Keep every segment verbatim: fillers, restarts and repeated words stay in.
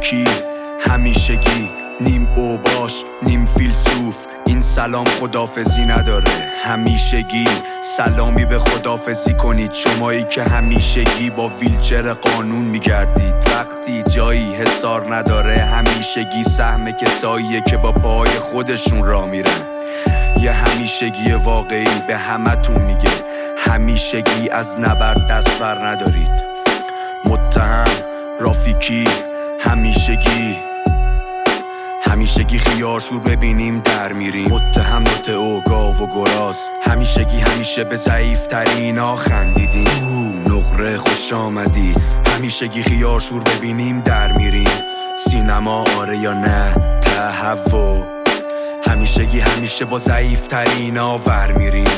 رافیکی همیشگی، نیم اوباش نیم فیلسوف. این سلام خدافزی نداره، همیشگی سلامی به خدافزی کنید. شمایی که همیشگی با ویلچر قانون میگردید، وقتی جایی حصار نداره. همیشگی سهم کساییه که با پای خودشون را میرن. یه همیشگی واقعی به همتون میگه همیشگی از نبرد دست بر ندارید. متهم رافیکی همیشگی، همیشگی خیارشور ببینیم در میریم. متهم نوتئو گاو و گراز، همیشگی همیشه به ضعیف ترینا خندیدیم. او نقره خوش آمدی، همیشگی خیارشور ببینیم در میریم. سینما آره یا نه تهوع، همیشگی همیشه با ضعیف ترینا ور میریم.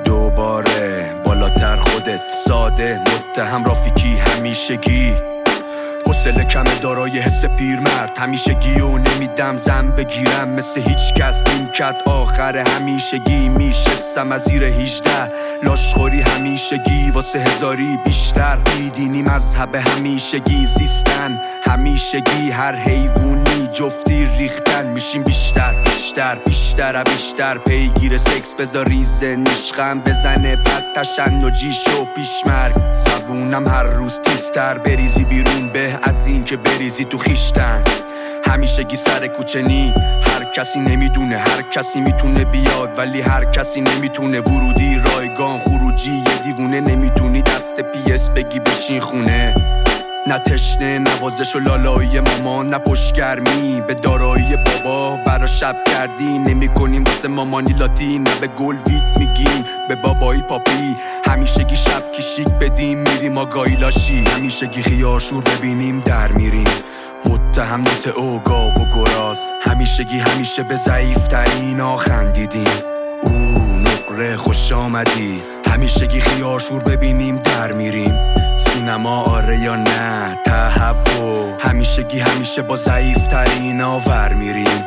دوباره بالاتر خودت ساده. متهم رافیکی همیشگی، حوصله کمه دارای حس پیرمرد. همیشگی و نمیدم زن بگیرم مثل هیچ کس. نیمکت آخر همیشگی میشستم از زیر هیجده. لاشخوری همیشگی واسه هزاری بیشتر. میدینی مذهب همیشگی زیستن. همیشگی هر حیوانی جفتی ریختن. میشیم بیشتر بیشتر بیشتر بیشتر. پیگیر سکس بذار ریزه نیشخم بزنه بد تشنجی شو پیشمرگ. زبونم هر روز تیزتر، بریزی بیرون به از این که بریزی تو خیشتن. همیشگی سر کوچه نی، هر کسی نمیدونه هر کسی میتونه بیاد، ولی هر کسی نمیتونه. ورودی رایگان خروجی یه دیوونه. نمیتونی دست پی اس بگی بشین خونه. نه تشنه نوازش و لالایی مامان، نه پشتگرمی به دارایی بابا. برا شب کردی نمی کنیم واسه مامانی لاتی. نه به گل ویت میگیم به بابایی پاپی. همیشگی شب کشیک بدیم میریم آگاهی لاشی. همیشگی خیارشور ببینیم در میریم. متهم نوتئو گاو و گراز، همیشگی همیشه به ضعیف ترینا خندیدیم. او نقره خوش آمدی، همیشگی خیارشور ببینیم در میریم. سینما آره یا نه تهوع، همیشگی همیشه با ضعیف ترینا ور میریم.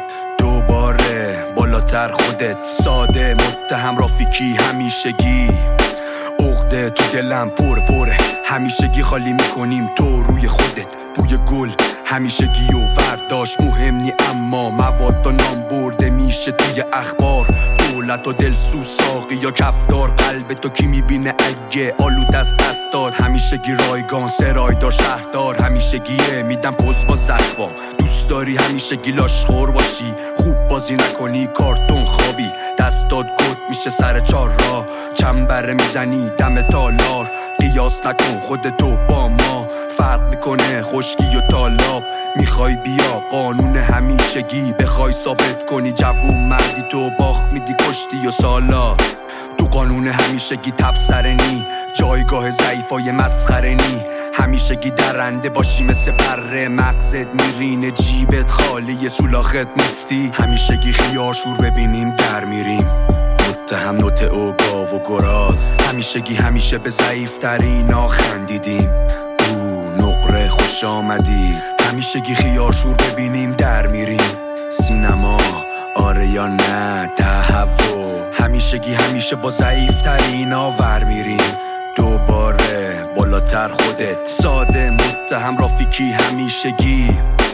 دوباره بالاتر خودت ساده. متهم رافیکی همیشگی، عقده تو دلم پر پره. همیشگی خالی میکنیم تو روی خودت. بوی گل همیشگی و ورداشت مهم نی، اما مواد و نام برده میشه توی اخبار. دولت و دلسوز ساقی یا کفدار، قلب تو کی میبینه اگه آلود از دست داد. همیشگی رایگان سرایدار شهردار، همیشگیه میدم پوز با زخبا. دوست داری همیشگی لاشخور باشی، خوب بازی نکنی کارتون خوابی. دستات گد میشه سر چار راه، چنبره میزنی دم تالار. قیاس نکن خودتو با ما، فرق میکنه خشکی و تالاب. میخوای بیا قانون همیشگی، بخوای ثابت کنی جوون مردی تو باخت میدی کشتی و سالا. تو قانون همیشگی تبصرنی، جایگاه ضعیفای مسخرنی. همیشگی درنده باشی مثل بره، مغزت میرینه جیبت خالی سولاخت مفتی. همیشگی خیارشور ببینیم در میریم. متهم نوتئو گاو و گراز، همیشگی همیشه به ضعیف ترینا خندیدیم. نقره خوش آمدی، همیشگی خیارشور ببینیم در میریم. سینما آره یا نه تهوع، همیشگی همیشه با ضعیف ترینا ور میریم. دوباره بالاتر خودت ساده. متهم رافیکی همیشگی،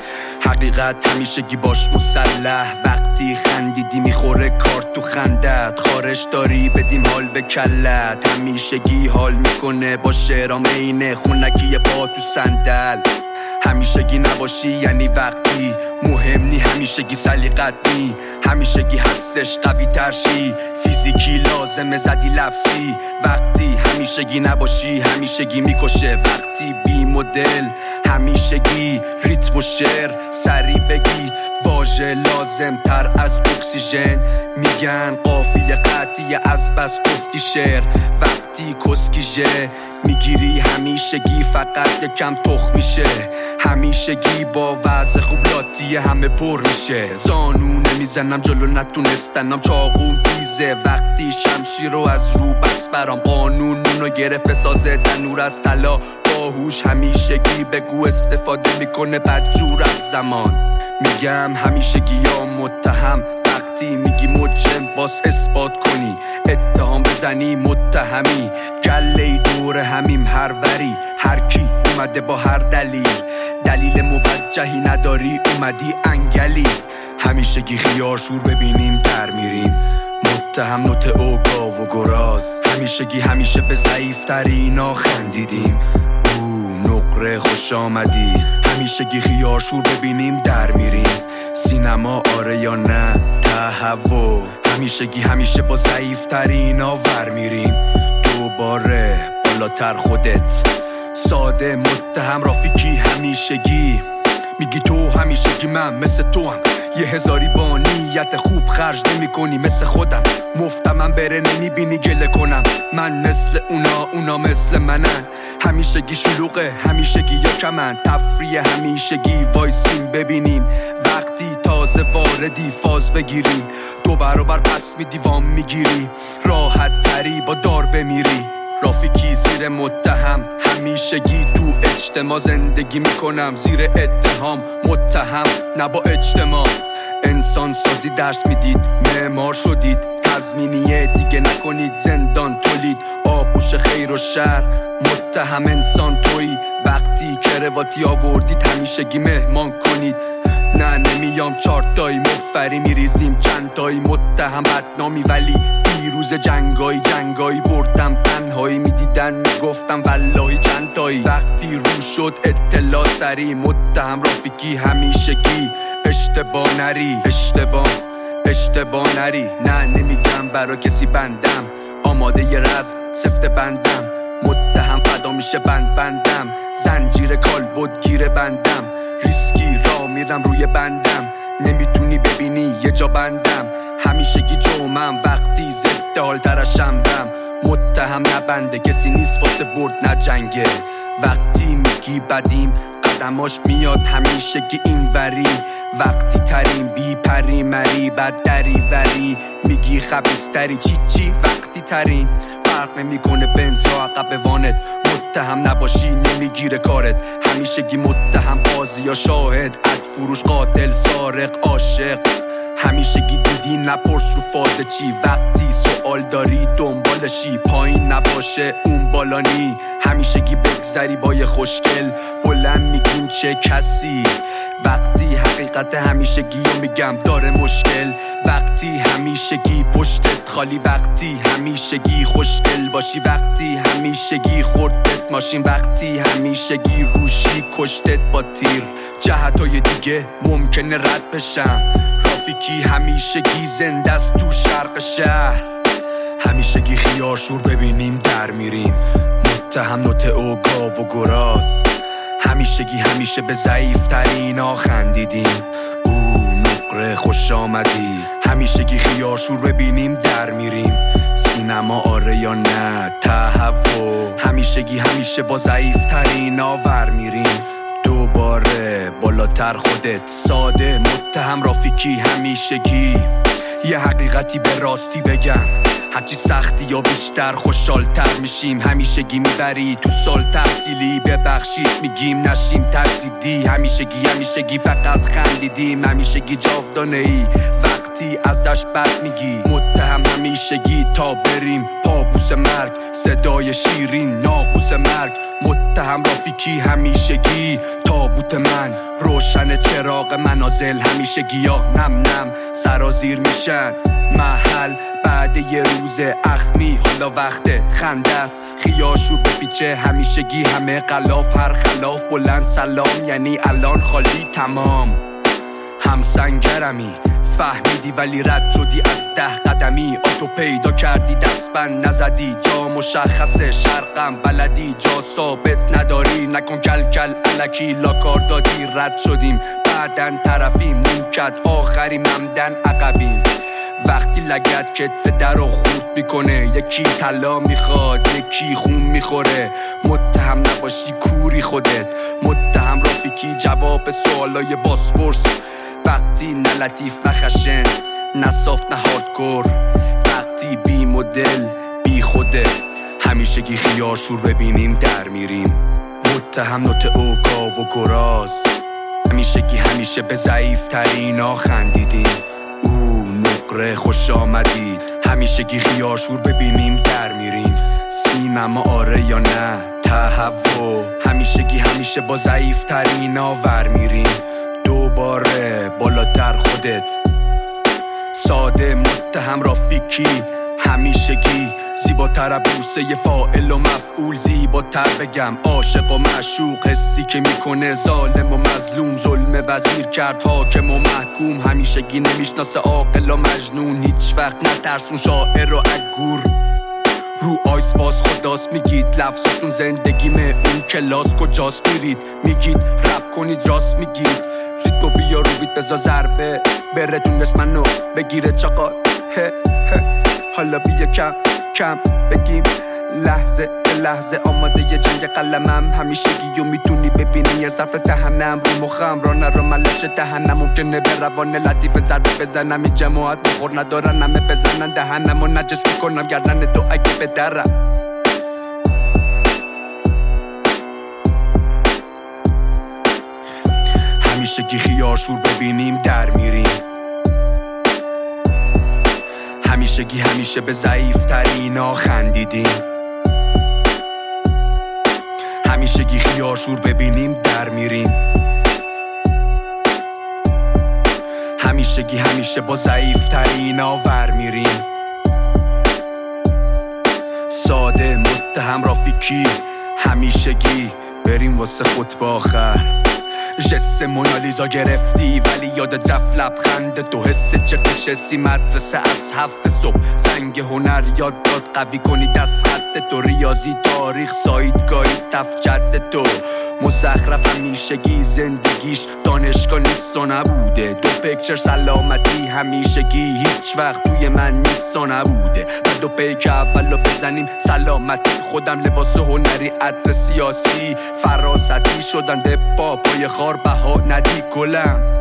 حقیقت همیشگی باش مسلح. وقتی خندیدی میخوره کارت تو خندت، خارش داری بدیم حال به کلت. همیشگی حال میکنه با شعرام اینه خونکی پا تو صندل. همیشگی نباشی یعنی وقتی مهم نی، همیشگی سلیقت نی. همیشگی هستش قوی ترشی، فیزیکی لازمه زدی لفظی. وقتی همیشگی نباشی همیشگی میکشه. وقتی بی مدل همیشگی ریتم و شعر سری بگید، واژه لازم تر از اکسیژن. میگن قافیه قطعی از بس گفتی شعر. وقتی کسکیژه میگیری همیشگی فقط یکم تخ میشه. همیشگی با وضع خوب لاتی همه پر میشه. زانو نمیزنم جلو نتونستنم، چاقوم تیزه وقتی شمشیر رو از رو بس برام. قانون نونو گرفت سازه تنور از طلا. باهوش همیشگی بگو استفاده میکنه بدجور از زمان. میگم همیشگی یا متهم، وقتی میگی مجرم باز اثبات کنی. اتهام بزنی متهمی، گله دور همیم هر وری. هر کی اومده با هر دلیل، دلیل مود موجهی نداری اومدی انگلی. همیشگی خیار شور ببینیم در میریم، متهم نوت اوگا و گراز. همیشگی همیشه به ضعیف ترینا خندیدیم، او نقره خوش آمدی. همیشگی خیار شور ببینیم در میریم، سینما آره یا نه تهوع. همیشگی همیشه با ضعیف ترینا ور میریم، دوباره بالاتر خودت. ساده متهم رافیکی همیشگی، میگی تو همیشگی من مثل تو هم یه هزاری با نیت خوب خرج نمی کنی مثل خودم. مفتم من بره نمیبینی گله کنم، من مثل اونا اونا مثل منن. همیشگی شلوغه همیشگی یا کمن، تفریح همیشگی وایسیم ببینیم. وقتی تازه واردی فاز بگیری، دو برابر پس میدی وام میگیری، راحت تری با دار بمیری. رافیکی زیر متهم همیشگی تو اجتماع زندگی میکنم، زیر اتهام متهم نه با اجتماع. انسان سازی درس میدید معمار شدید، تضمینیه دیگه نکنید زندان تولید. آغوش خیر و شر متهم انسان تویی، وقتی کرواتی آوردید همیشگی مهمان کنید. نه نمیام چارتایی مفری میریزیم چند تایی، متهم بدنامی ولی پیروز جنگایی. جنگایی بردم تنهایی، میدیدن میگفتم والله چند تایی. وقتی رو شد اطلاع سری، متهم رافیکی همیشگی اشتباه نری. اشتباه اشتباه نری، نه نمیگم برا کسی بندم، آماده ی رزم سفت بندم. متهم فدا میشه بند بندم، زنجیر کالبد گیره بندم. ریسکی را میرم روی بندم، نمیتونی ببینی یه جا بندم. همیشگی جومم وقتی ضد حال ترشم بم، متهم نبنده کسی نیست واسه برد نه جنگه. وقتی میگی بدیم قدماش میاد همیشگی این وری، وقتی ترین بی پری مری بد دری وری. میگی خبیستری چی چی وقتی ترین، فرق نمیکنه بنز یا عقب وانت. متهم نباشی نمیگیره کارت، همیشگی متهم قاضی یا شاهد، عد فروش قاتل سارق عاشق. همیشگی دیدی نپرس رو فاز چی، وقتی سوال داری دنبالشی، پایین نباشه اون بالانی. همیشگی بگذری با یه خوشگل بلند میگیم چه کسی، وقتی حقیقت همیشگی رو میگم داره مشکل. وقتی همیشگی پشتت خالی، وقتی همیشگی خوشگل باشی، وقتی همیشگی خوردت ماشین، وقتی همیشگی روشی کشتت با تیر. جهتای دیگه ممکنه رد بشم، رافیکی همیشگی زنده است تو شرق شهر. همیشگی خیار شور ببینیم در میریم، متهم نوت اوگا و گراز. همیشگی همیشه به ضعیف ترینا خندیدیم، او نقره خوش آمدی. همیشگی خیار شور ببینیم در میریم، سینما آره یا نه تهوع. همیشگی همیشه با ضعیف ترینا ور میریم، دوباره بالاتر خودت. ساده متهم رافیکی همیشگی، یه حقیقتی به راستی بگم، هرچی سختی یا بیشتر خوشحالتر میشیم. همیشگی میبری تو سال تحصیلی، ببخشید میگیم نشیم تجدیدی. همیشگی همیشگی فقط خندیدیم، همیشگی جاودانه ای وقتی ازش بد میگی. متهم همیشگی تا بریم پابوس مرگ، صدای شیرین ناقوس مرگ. متهم رافیکی همیشگی تابوت من، روشن چراغ منازل. همیشگی یا نم نم سرازیر میشن محل بعد یه روز اخمی. حالا وقت خنده است خیاشور بپیچه، همیشگی همه غلاف هر خلاف بلند سلام یعنی الان خالی تمام. همسنگرمی فهمیدی ولی رد شدی از ده قدمی، آتو پیدا کردی دستبند نزدی، جا مشخصه شرقم بلدی، جا ثابت نداری نکن کل کل الکی. لاکار دادی رد شدیم بعدن طرفیم، نیمکت آخری ممدن عقبیم. وقتی لگت کتف در رو خورد میکنه، یکی طلا میخواد یکی خون میخوره. متهم نباشی کوری خودت، متهم رافیکی جواب سوالای باسپورس. وقتی نه لطیف نه خشن نه صاف نه هاردکور، وقتی بی مدل بی خوده. همیشگی خیار شور ببینیم در میریم، متهم نوت اوگا و گراز. همیشگی همیشه به ضعیف ترینا خندیدیم، او نقره خوش آمدید. همیشگی خیار شور ببینیم در میریم، سینما آره یا نه تهوع. همیشه همیشگی همیشه با ضعیف ترین آور میریم دوباره بالاتر خودت ساده متهم رافیکی همیشگی زیباتر بوسه ی فاعل و مفعول زیباتر بگم عاشق و معشوق حسی که میکنه ظالم و مظلوم ظلم وزیر کرد حاکم و محکوم همیشگی نمیشناسه عاقل و مجنون هیچ وقت نترسون شاعر و عگور رو آیس باز خداست میگید لفظاتون زندگیمه اون کلاس کجاست میرید میگید رپ کنید راست میگید ریتمو بیا رو بیت بزا ضربه بره دونست منو بگیره چاقال هه هه حالا بیا کم کم بگیم لحظه به لحظه آماده ی جنگ قلمم همیشگی و میتونی ببینی یه صرف تهنم رو مخم را نرو ملش دهنم ممکنه به روان لطیف ضربه بزنم این جماعت بخور ندارن همه بزنن دهنم و نجس میکنم گردن تو اگه بدرم همیشگی خیار شور ببینیم در میریم همیشگی همیشه به ضعیف ترینا خندیدیم همیشگی خیار شور ببینیم در میریم همیشگی همیشه با ضعیف ترینا ور میریم ساده متهم رافیکی همیشگی بریم واسه خطبه آخر جس مونالیزا گرفتی ولی یاد رفت لبخند تو حس چرتش حسی مدرسه از هفت صبح سنگ هنر یاد داد قوی کنی دست خط تو ریاضی تاریخ سایدگاهی تفجرد تو مزخرف همیشگی زندگیش دانشگاه نیست و نبوده دو پکچر سلامتی همیشگی هیچ وقت توی من نیست و نبوده و دو پیک اولو بزنیم سلامتی خودم لباس هنری عطر سیاسی فراستی شدن دپا پای خار بها ندی گلم